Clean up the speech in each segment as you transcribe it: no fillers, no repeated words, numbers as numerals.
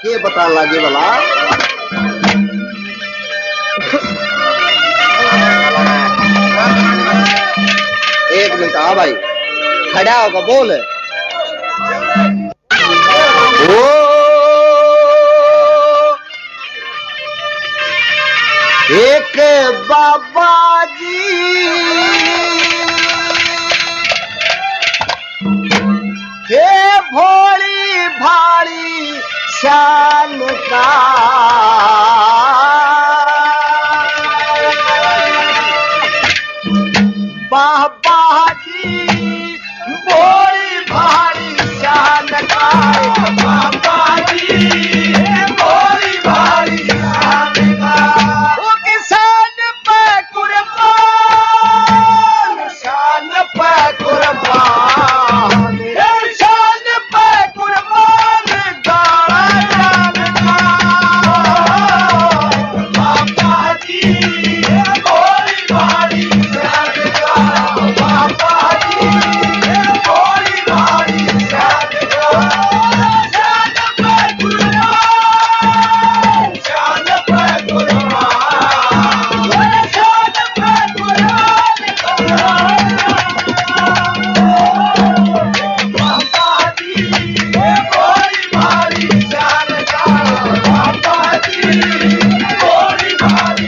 के बता लागे भला। एक मिनट हाँ भाई खड़ा होगा बोल। ओ एक बाबा जी के भोली भाली शान का बाबा जी भोली भाली शान का बाबा जी भोली भाली शान का वो किसान पे कुर्बान शान पे कुर्बान शान पे कुर्बान गान का बाबा जी भोली भाली शान का बाबा जी भोली भाली शान का शान पे कुर्बान शान पे कुर्बान शान पे कुर्बान बाबा जी भोली भाली शान का बाबा जी भोली भाली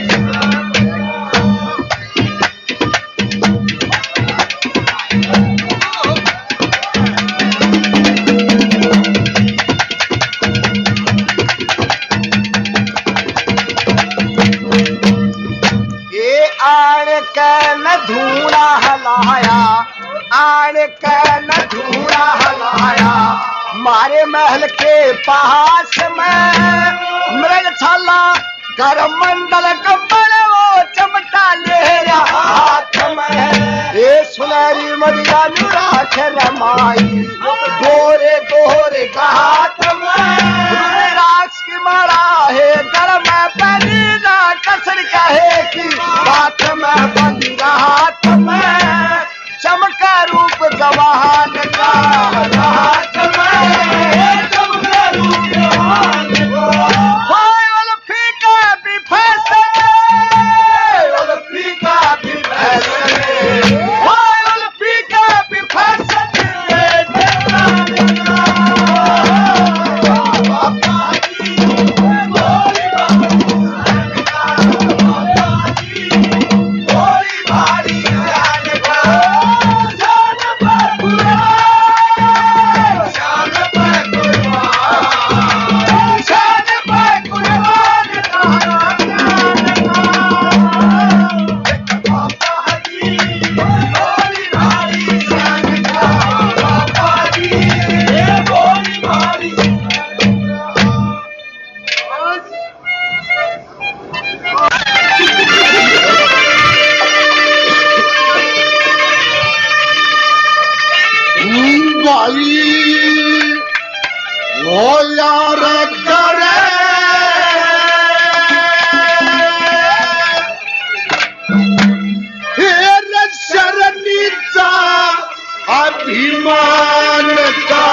ये आण के न धूड़ा हलाया आण के न धूड़ा हलाया मारे महल के पास में मृग छाला कर मंडल कपड़ वो चमटा ले हाथ में ये सुनहरी मदिरा राख रमाई गोरे गोरे हाथ में राक्ष की मारा है कर में पहली ना कसर कहे की बात में बंदी हाथ में चमका रूप जवान का हाथ में चमका रूप जवान का फीका भी फैसले फीका भी फैसले फीका भी फैसले बाबा जी भोली भाली शान का शान पे कुर्बान शान पे कुर्बान शान पे कुर्बान बाबा जी भोली भाली शान का बाबा जी भोली भाली भाई ओ यार करे हे शरणीचा अभिमान का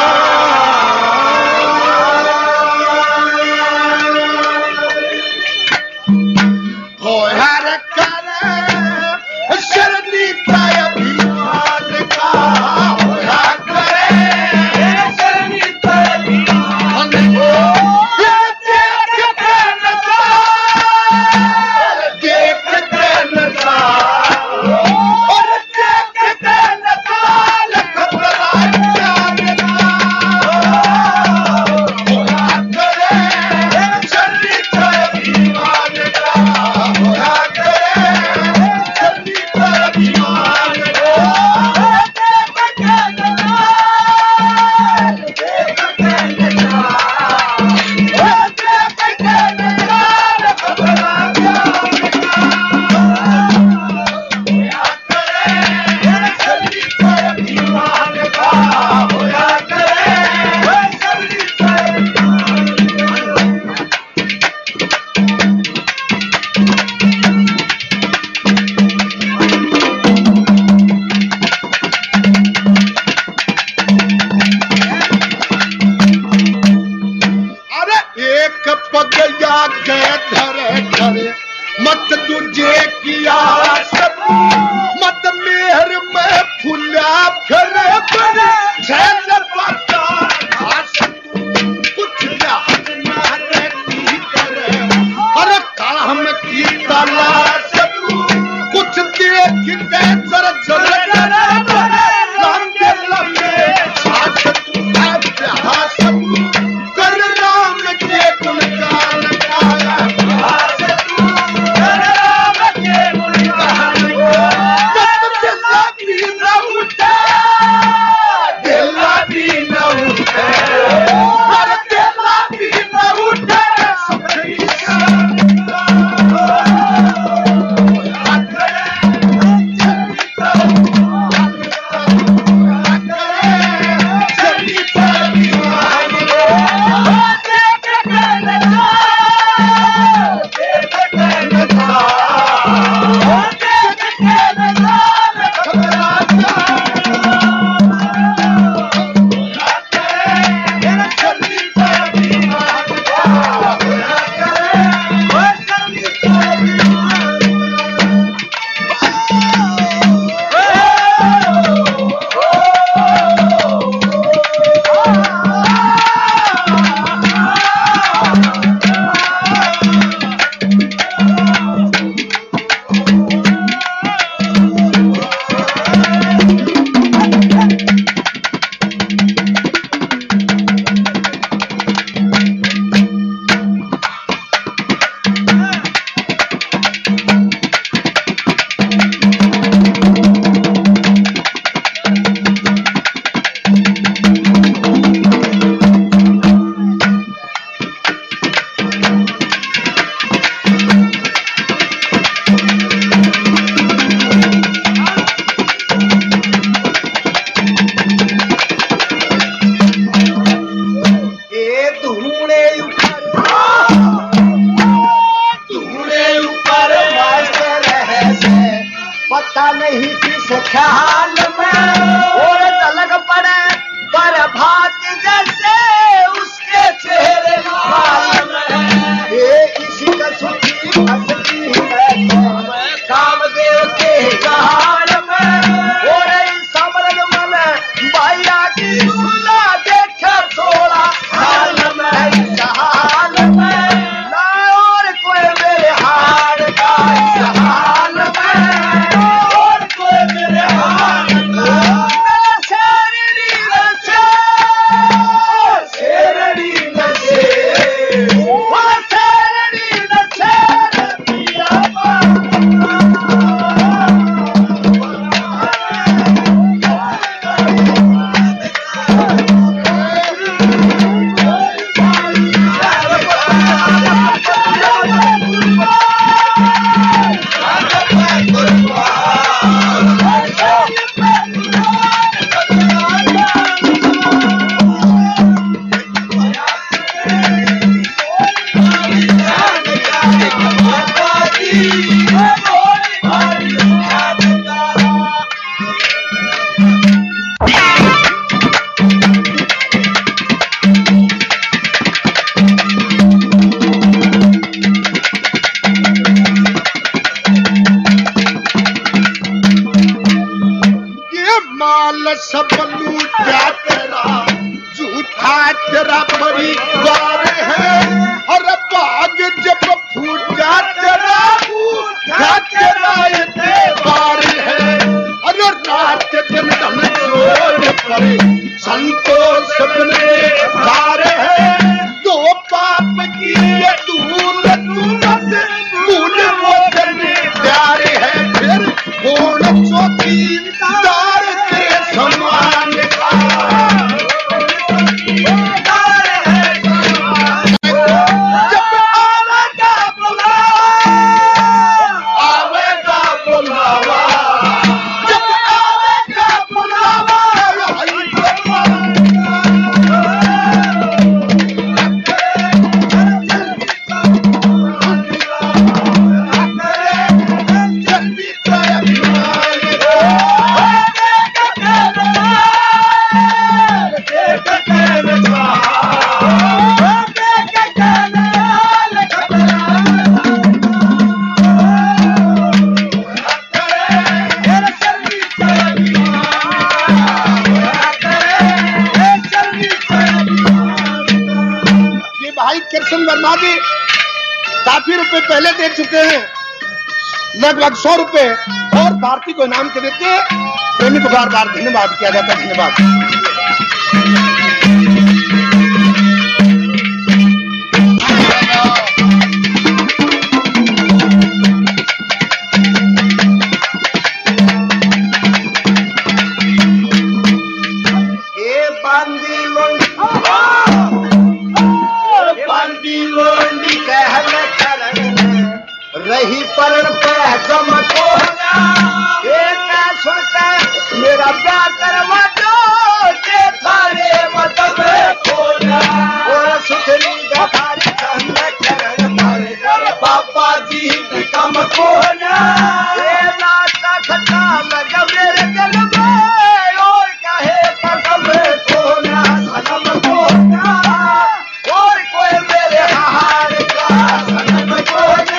ओ यार करे शरणीचा अभिमान का ओ यार करे शरणीचा अभिमान देखते धूणे ऊपर मास्टर है से पता नहीं किस ख्याल में और तलक पड़े पर भात जैसे उसके चेहरे में ये इसी का सुखी हंसती है कामदेव के जहान में और समरन मन बाया की सुना देखा थोड़ा हाल में हाल में ना और कोई मेरे हार का हाल में और कोई मेरे हार सब लूटा तेरा झूठा तेरा परिवार है और बाग जब फूटा तेरा त्योहार है अरे रात दिन धन जोड़ करे संतोष अपने द्वार है दो पाप की दूर दूर वो करने प्यार है फिर पूर्ण चौकीदार के समान काफी रुपए पहले दे चुके हैं लगभग 100 रुपए और भारती को इनाम के देते हैं प्रेमी को बार बार धन्यवाद किया जाता है धन्यवाद रही परण पे चमको सुनता मेरा प्यार करवा दो थारे मतलब सुखनी गठारी पापा जी कम को नाता खटा लगा मेरे दिल में और कहे कदम कोना सनम कोना और कोई मेरे हार का सनम कोना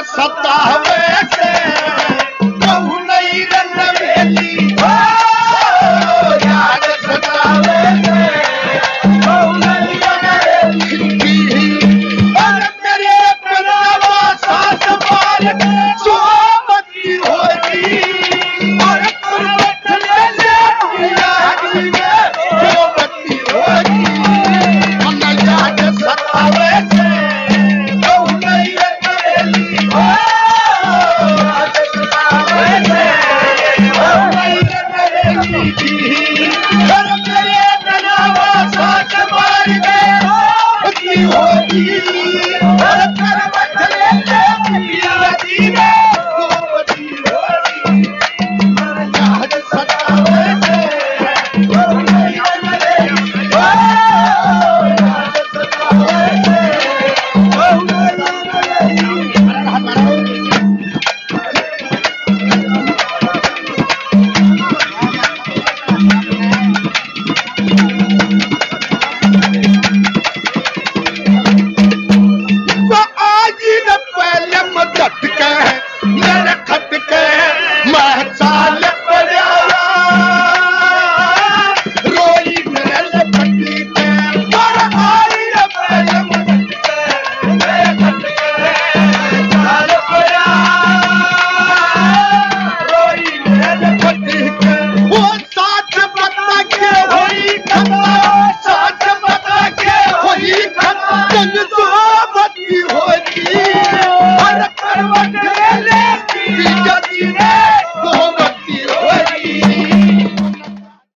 सप्ताह में